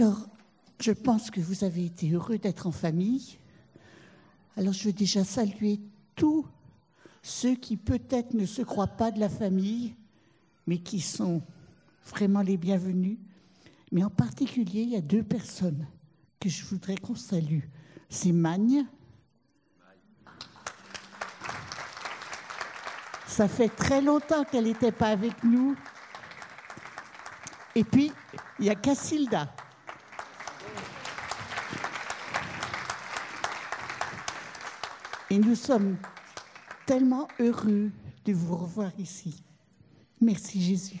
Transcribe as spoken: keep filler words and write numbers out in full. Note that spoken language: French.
Alors, je pense que vous avez été heureux d'être en famille. Alors, je veux déjà saluer tous ceux qui peut-être ne se croient pas de la famille, mais qui sont vraiment les bienvenus. Mais en particulier, il y a deux personnes que je voudrais qu'on salue. C'est Magne. Ça fait très longtemps qu'elle n'était pas avec nous. Et puis, il y a Cassilda. Et nous sommes tellement heureux de vous revoir ici. Merci Jésus.